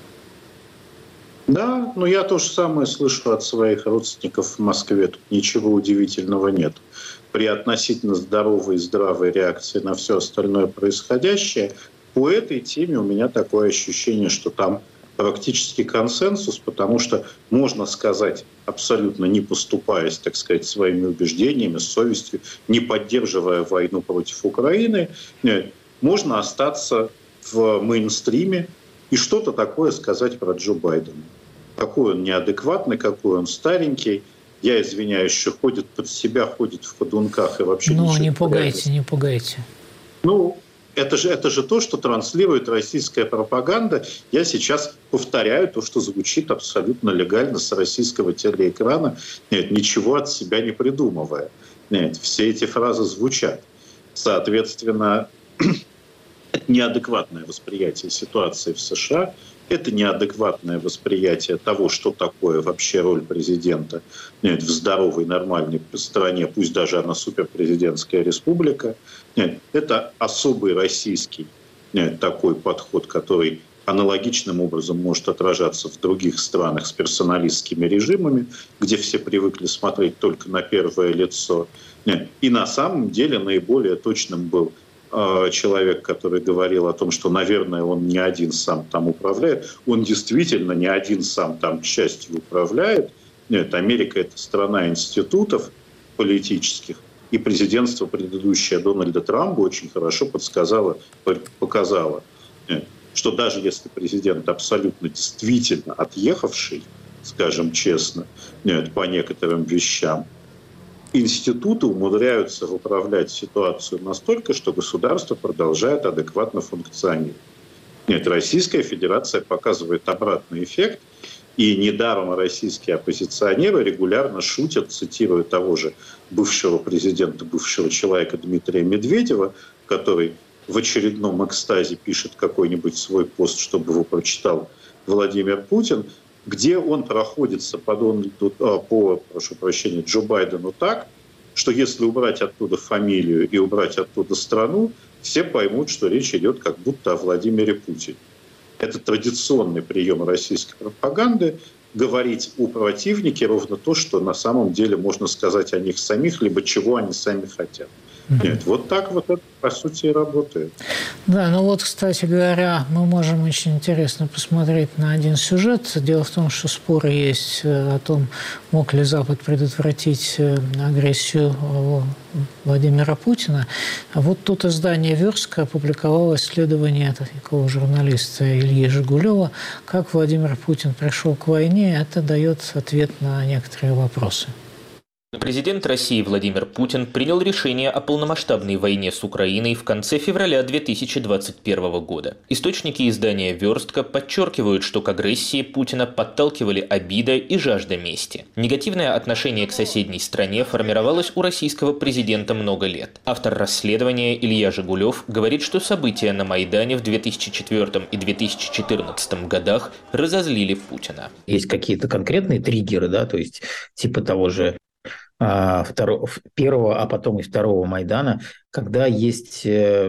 Да, но я то же самое слышу от своих родственников в Москве. Тут ничего удивительного нет. При относительно здоровой и здравой реакции на все остальное происходящее, по этой теме у меня такое ощущение, что там практически консенсус, потому что можно сказать, абсолютно не поступаясь, так сказать, своими убеждениями, с совестью, не поддерживая войну против Украины, можно остаться в мейнстриме и что-то такое сказать про Джо Байдена. Какой он неадекватный, какой он старенький. Я извиняюсь, что ходит под себя, ходит в ходунках и вообще Ну, ничего не не пугайте, не пугайте. Ну, это же, это же то, что транслирует российская пропаганда. Я сейчас повторяю то, что звучит абсолютно легально с российского телеэкрана, нет, ничего от себя не придумывая. Нет, все эти фразы звучат. Соответственно, это неадекватное восприятие ситуации в США, это неадекватное восприятие того, что такое вообще роль президента нет, в здоровой, нормальной стране, пусть даже она суперпрезидентская республика. Нет, это особый российский нет, такой подход, который аналогичным образом может отражаться в других странах с персоналистскими режимами, где все привыкли смотреть только на первое лицо. И на самом деле наиболее точным был человек, который говорил о том, что, наверное, он не один сам там управляет. Он действительно не один сам там, к счастью, управляет. Нет, Америка — это страна институтов политических, и президентство предыдущее Дональда Трампа очень хорошо подсказало, показало, что даже если президент абсолютно действительно отъехавший, скажем честно, нет, по некоторым вещам, институты умудряются управлять ситуацию настолько, что государство продолжает адекватно функционировать. Нет, Российская Федерация показывает обратный эффект, и недаром российские оппозиционеры регулярно шутят, цитируя того же бывшего президента, бывшего человека Дмитрия Медведева, который в очередном экстазе пишет какой-нибудь свой пост, чтобы его прочитал Владимир Путин, где он проходится по, Дональду, по прошу прощения, Джо Байдену так, что если убрать оттуда фамилию и убрать оттуда страну, все поймут, что речь идет как будто о Владимире Путине. Это традиционный прием российской пропаганды — говорить о противнике ровно то, что на самом деле можно сказать о них самих, либо чего они сами хотят. Нет, вот так вот это, по сути, и работает. Да, ну вот, кстати говоря, мы можем очень интересно посмотреть на один сюжет. Дело в том, что споры есть о том, мог ли Запад предотвратить агрессию Владимира Путина. А вот тут издание «Верстка» опубликовало исследование такого журналиста Ильи Жигулева, как Владимир Путин пришел к войне. Это дает ответ на некоторые вопросы. Президент России Владимир Путин принял решение о полномасштабной войне с Украиной в конце февраля две тысячи двадцать первого года. Источники издания «Верстка» подчеркивают, что к агрессии Путина подталкивали обида и жажда мести. Негативное отношение к соседней стране формировалось у российского президента много лет. Автор расследования Илья Жигулев говорит, что события на Майдане в две тысячи четвёртом и две тысячи четырнадцатом годах разозлили Путина. Есть какие-то конкретные триггеры, да, то есть типа того же Второго, первого, а потом и второго Майдана, когда есть, когда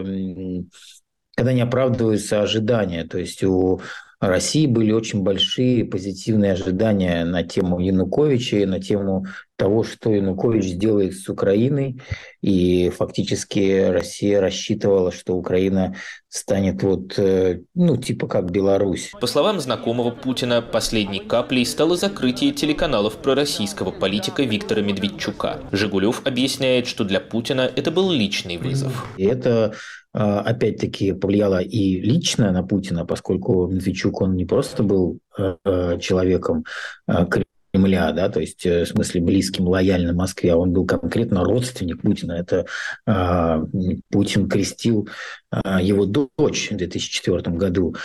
не оправдываются ожидания. То есть у России были очень большие позитивные ожидания на тему Януковича и на тему того, что Янукович сделает с Украиной. И фактически Россия рассчитывала, что Украина станет вот, ну, типа как Беларусь. По словам знакомого Путина, последней каплей стало закрытие телеканалов пророссийского политика Виктора Медведчука. Жигулев объясняет, что для Путина это был личный вызов. И это опять-таки повлияло и лично на Путина, поскольку Медведчук, он не просто был человеком Кремля, да, то есть в смысле близким, лояльным Москве, а он был конкретно родственник Путина. Это э, Путин крестил э, его дочь в две тысячи четвёртом году.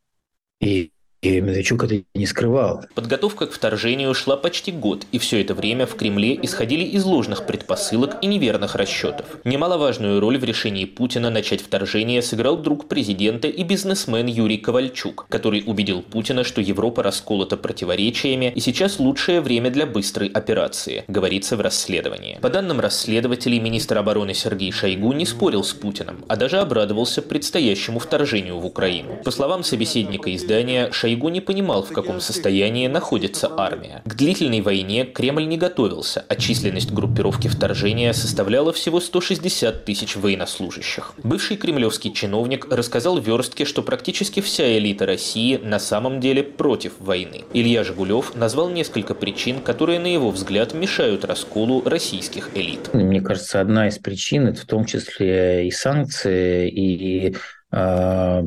И И Медведчук это не скрывал. Подготовка к вторжению шла почти год, и все это время в Кремле исходили из ложных предпосылок и неверных расчетов. Немаловажную роль в решении Путина начать вторжение сыграл друг президента и бизнесмен Юрий Ковальчук, который убедил Путина, что Европа расколота противоречиями, и сейчас лучшее время для быстрой операции, говорится в расследовании. По данным расследователей, министр обороны Сергей Шойгу не спорил с Путиным, а даже обрадовался предстоящему вторжению в Украину. По словам собеседника издания, Шойгу не понимал, в каком состоянии находится армия. К длительной войне Кремль не готовился, а численность группировки вторжения составляла всего сто шестьдесят тысяч военнослужащих. Бывший кремлевский чиновник рассказал Верстке, что практически вся элита России на самом деле против войны. Илья Жигулев назвал несколько причин, которые, на его взгляд, мешают расколу российских элит. Мне кажется, одна из причин – это в том числе и санкции, и э,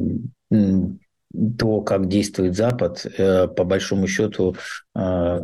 то, как действует Запад. Э, по большому счету, э, э,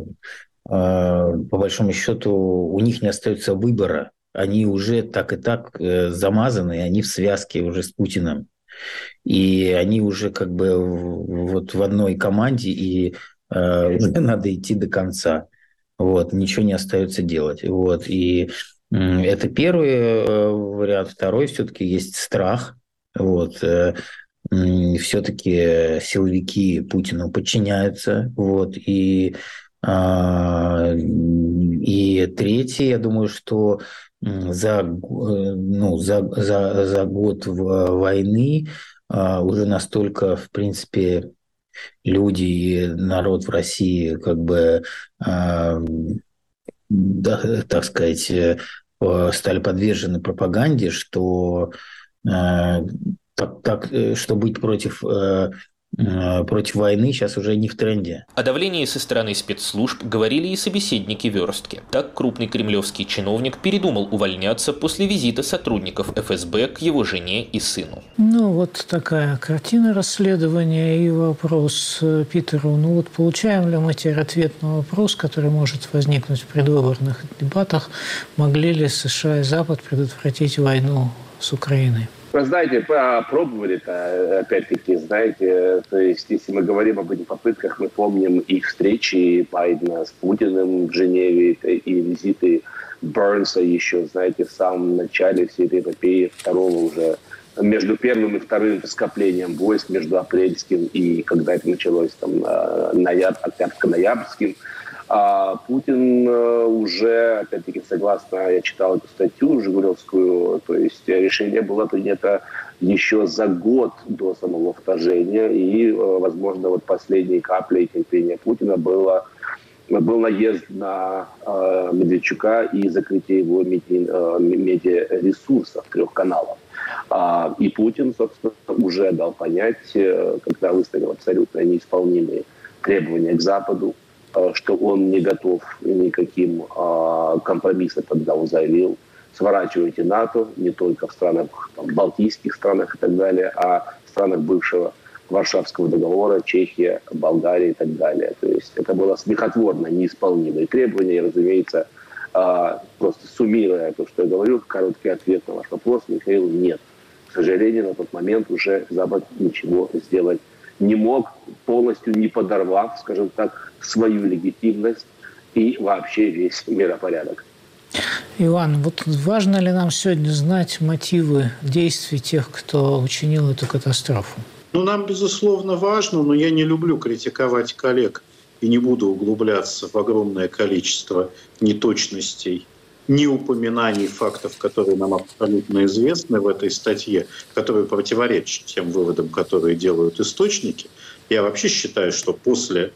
по большому счету, у них не остается выбора. Они уже так и так э, замазаны, они в связке уже с Путиным. И они уже как бы вот в одной команде, и э, уже надо идти до конца. Вот, ничего не остается делать. Вот, и э, это первый э, вариант. Второй все-таки есть страх. Вот, э, э, все-таки силовики Путину подчиняются. Вот, и, э, и третий, я думаю, что за, ну, за, за, за год войны уже настолько, в принципе, люди и народ в России, как бы, да, так сказать, стали подвержены пропаганде, что, так, так, что быть против... против войны сейчас уже не в тренде. О давлении со стороны спецслужб говорили и собеседники Верстки. Так крупный кремлевский чиновник передумал увольняться после визита сотрудников эф эс бэ к его жене и сыну. Ну, вот такая картина расследования и вопрос Питеру. Ну вот получаем ли мы теперь ответ на вопрос, который может возникнуть в предвыборных дебатах, могли ли США и Запад предотвратить войну с Украиной? Вы знаете, пробовали-то, опять-таки, знаете, то есть, если мы говорим об этих попытках, мы помним их встречи Байдена с Путиным в Женеве и визиты Бернса еще, знаете, в самом начале всей этой эпопеи второго уже, между первым и вторым скоплением войск, между апрельским и, когда это началось, там, ноябрь, октябрьско-ноябрьским. А Путин уже, опять-таки, согласно, я читал эту статью жигулевскую, то есть решение было принято еще за год до самого вторжения, и, возможно, вот последней каплей терпения Путина было, был наезд на э, Медведчука и закрытие его меди, э, медиаресурсов, трех каналов. А, и Путин, собственно, уже дал понять, когда выставил абсолютно неисполнимые требования к Западу, что он не готов никаким а, компромиссам, тогда он заявил, сворачивайте НАТО не только в странах, там, балтийских странах и так далее, а в странах бывшего Варшавского договора, Чехия, Болгария и так далее. То есть это было смехотворно неисполнимые требования, и, разумеется, а, просто суммируя то, что я говорю, короткий ответ на ваш вопрос, Михаил, нет. К сожалению, на тот момент уже Запад ничего сделать не мог, полностью не подорвав, скажем так, свою легитимность и вообще весь миропорядок. Иван, вот важно ли нам сегодня знать мотивы действий тех, кто учинил эту катастрофу? Ну, нам, безусловно, важно, но я не люблю критиковать коллег и не буду углубляться в огромное количество неточностей, неупоминаний фактов, которые нам абсолютно известны в этой статье, которые противоречат тем выводам, которые делают источники. Я вообще считаю, что после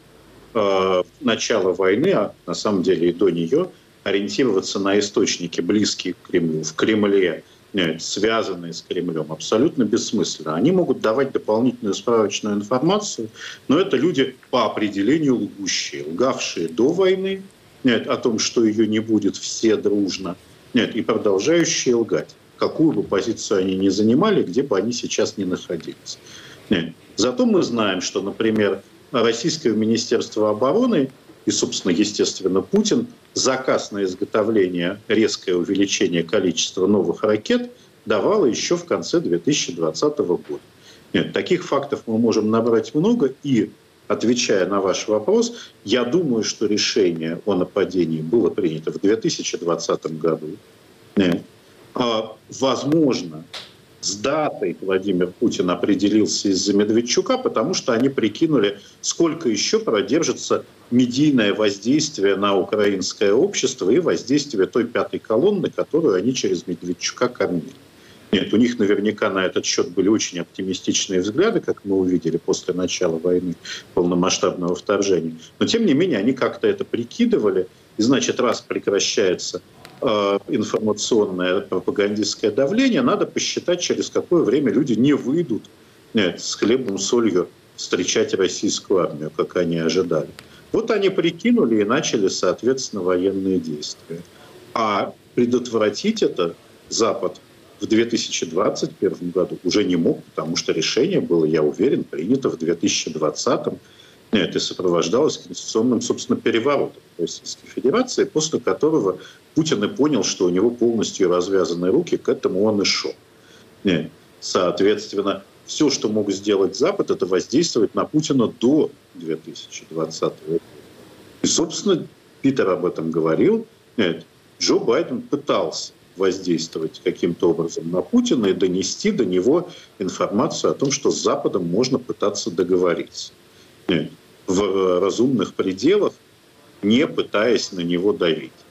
э, начала войны, а на самом деле и до нее, ориентироваться на источники, близкие к Кремлю, в Кремле, нет, связанные с Кремлем, абсолютно бессмысленно. Они могут давать дополнительную справочную информацию, но это люди по определению лгущие, лгавшие до войны, нет, о том, что ее не будет все дружно, нет, и продолжающие лгать, какую бы позицию они ни занимали, где бы они сейчас ни находились. Нет. Зато мы знаем, что, например, Российское Министерство обороны и, собственно, естественно, Путин заказ на изготовление, резкое увеличение количества новых ракет давало еще в конце две тысячи двадцатого года. Нет, таких фактов мы можем набрать много, и, отвечая на ваш вопрос, я думаю, что решение о нападении было принято в две тысячи двадцатом году. Нет. А, возможно, с датой Владимир Путин определился из-за Медведчука, потому что они прикинули, сколько еще продержится медийное воздействие на украинское общество и воздействие той пятой колонны, которую они через Медведчука кормили. Нет, у них наверняка на этот счет были очень оптимистичные взгляды, как мы увидели после начала войны, полномасштабного вторжения. Но, тем не менее, они как-то это прикидывали. И, значит, раз прекращается э, информационное пропагандистское давление, надо посчитать, через какое время люди не выйдут нет, с хлебом, солью встречать российскую армию, как они ожидали. Вот они прикинули и начали, соответственно, военные действия. А предотвратить это Запад в две тысячи двадцать первом году уже не мог, потому что решение было, я уверен, принято в две тысячи двадцатом. Это сопровождалось конституционным, собственно, переворотом в Российской Федерации, после которого Путин и понял, что у него полностью развязаны руки, к этому он и шел. Соответственно, все, что мог сделать Запад, это воздействовать на Путина до две тысячи двадцатого года. И, собственно, Питер об этом говорил. Джо Байден пытался воздействовать каким-то образом на Путина и донести до него информацию о том, что с Западом можно пытаться договориться. В разумных пределах, не пытаясь на него давить.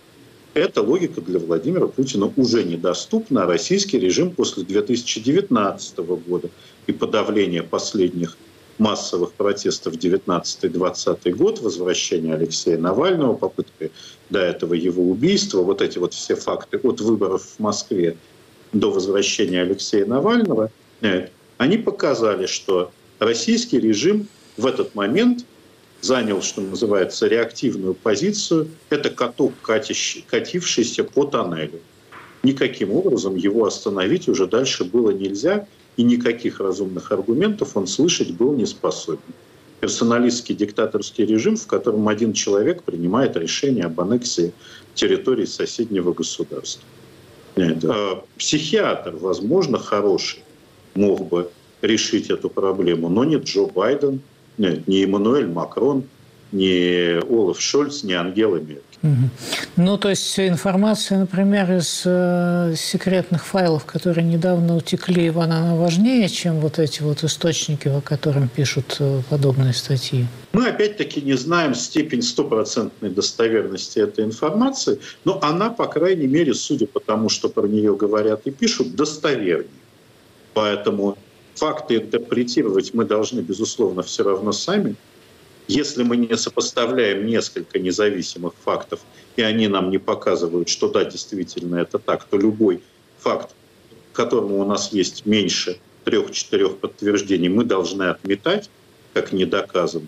Эта логика для Владимира Путина уже недоступна, а российский режим после две тысячи девятнадцатого года и подавления последних массовых протестов девятнадцатый-двадцатый год, возвращение Алексея Навального, попытка до этого его убийства, вот эти вот все факты от выборов в Москве до возвращения Алексея Навального, они показали, что российский режим в этот момент занял, что называется, реактивную позицию. Это каток, катящий, катившийся по тоннелю. Никаким образом его остановить уже дальше было нельзя, и никаких разумных аргументов он слышать был не способен. Персоналистский диктаторский режим, в котором один человек принимает решение об аннексии территории соседнего государства. Нет. Психиатр, возможно, хороший, мог бы решить эту проблему, но не Джо Байден, нет, не Эммануэль Макрон, не Олаф Шольц, не Ангела Меркель. Угу. Ну, то есть информация, например, из э, секретных файлов, которые недавно утекли, Иван, она важнее, чем вот эти вот источники, о которых пишут э, подобные статьи? Мы опять-таки не знаем степень стопроцентной достоверности этой информации, но она, по крайней мере, судя по тому, что про нее говорят и пишут, достовернее. Поэтому факты интерпретировать мы должны, безусловно, все равно сами. Если мы не сопоставляем несколько независимых фактов, и они нам не показывают, что да, действительно это так, то любой факт, к которому у нас есть меньше трех-четырех подтверждений, мы должны отметать как недоказанный.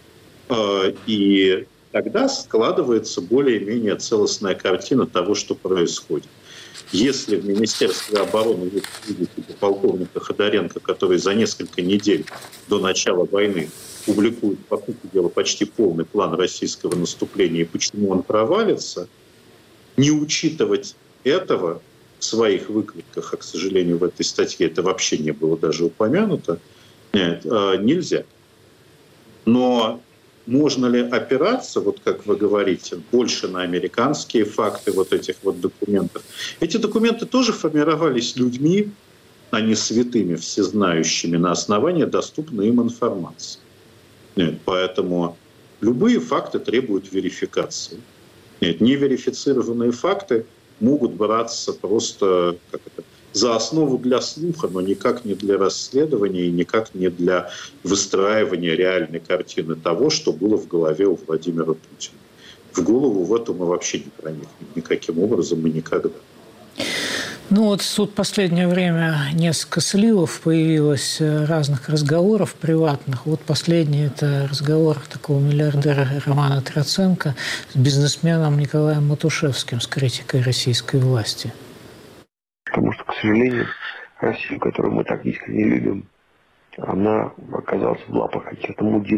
И тогда складывается более-менее целостная картина того, что происходит. Если в Министерстве обороны есть люди типа полковника Ходоренко, который за несколько недель до начала войны публикует, по сути дела, почти полный план российского наступления и почему он провалится, не учитывать этого в своих выкладках, а, к сожалению, в этой статье это вообще не было даже упомянуто, нет, нельзя. Но можно ли опираться, вот как вы говорите, больше на американские факты вот этих вот документов? Эти документы тоже формировались людьми, а не святыми, всезнающими, на основании доступной им информации. Нет, поэтому любые факты требуют верификации. Нет, неверифицированные факты могут браться просто как это, за основу для слуха, но никак не для расследования и никак не для выстраивания реальной картины того, что было в голове у Владимира Путина. В голову в это мы вообще не проникнем никаким образом и никогда. Ну вот тут в последнее время несколько сливов появилось разных разговоров приватных. Вот последний – это разговор такого миллиардера Романа Троценко с бизнесменом Николаем Матушевским с критикой российской власти. Потому что, к сожалению, Россию, которую мы так искренне любим, она оказалась в лапах каких-то мудил.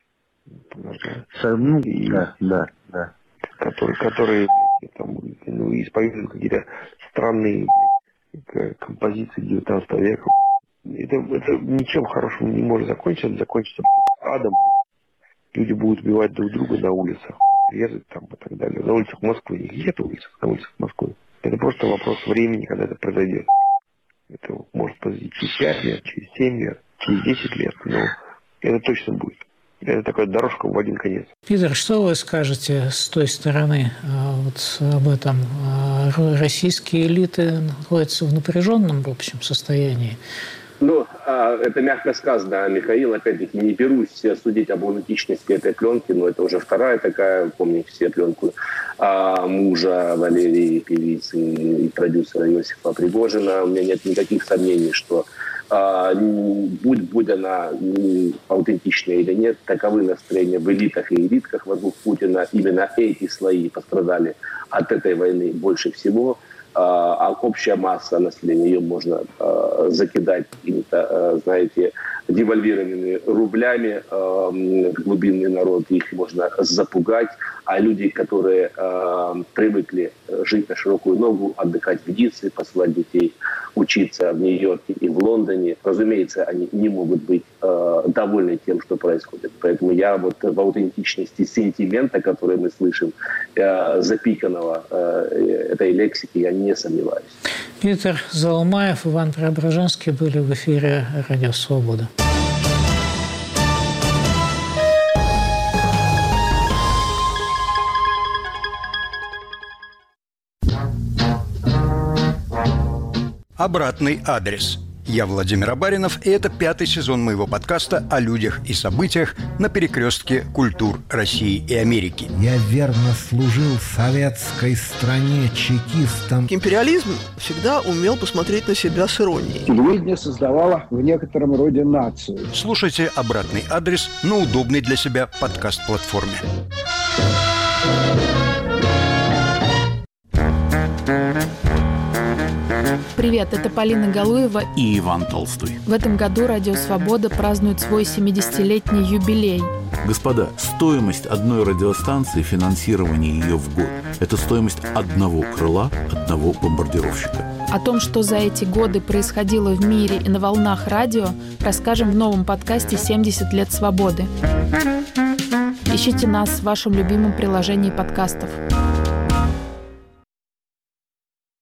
Ну, и, да, да, да. Которые, которые там, ну, исповедуют какие-то странные композиции девятнадцатого века. Это, это ничем хорошим не может закончиться. Это закончится адом. Люди будут убивать друг друга на улицах, резать там и так далее. На улицах Москвы. Нет улицах, на улицах Москвы. Это просто вопрос времени, когда это произойдет. Это может произойти через пять лет, через семь лет, через десять лет. Но это точно будет. Это такая дорожка в один конец. Питер, что вы скажете с той стороны вот об этом? Российские элиты находятся в напряженном, в общем, состоянии. Ну, это мягко сказано, Михаил. Опять-таки, не берусь судить об аутентичности этой пленки, но это уже вторая такая, помните все пленку мужа Валерии, певицы и продюсера Иосифа Пригожина. У меня нет никаких сомнений, что будь, будь она аутентичная или нет, таковы настроения в элитах и элитках вокруг Путина. Именно эти слои пострадали от этой войны больше всего. А общая масса населения, ее можно э, закидать какими-то, э, знаете, девальвированными рублями, э, глубинный народ, их можно запугать, а люди, которые э, привыкли жить на широкую ногу, отдыхать в Ницце, посылать детей учиться в Нью-Йорке и в Лондоне, разумеется, они не могут быть э, довольны тем, что происходит. Поэтому я вот в аутентичности сентимента, который мы слышим, э, запиканного э, этой лексики, я не сомневаюсь. Питер Заумаев, Иван Преображенский были в эфире «Радио Свобода». «Обратный адрес». Я Владимир Абаринов, и это пятый сезон моего подкаста о людях и событиях на перекрестке культур России и Америки. Я верно служил советской стране чекистом. Империализм всегда умел посмотреть на себя с иронией. Телевидение создавало в некотором роде нацию. Слушайте «Обратный адрес» на удобной для себя подкаст-платформе. Привет, это Полина Галуева и Иван Толстой. В этом году Радио Свобода празднует свой семидесятилетний юбилей. Господа, стоимость одной радиостанции, финансирование ее в год – это стоимость одного крыла, одного бомбардировщика. О том, что за эти годы происходило в мире и на волнах радио, расскажем в новом подкасте «семьдесят лет свободы». Ищите нас в вашем любимом приложении подкастов.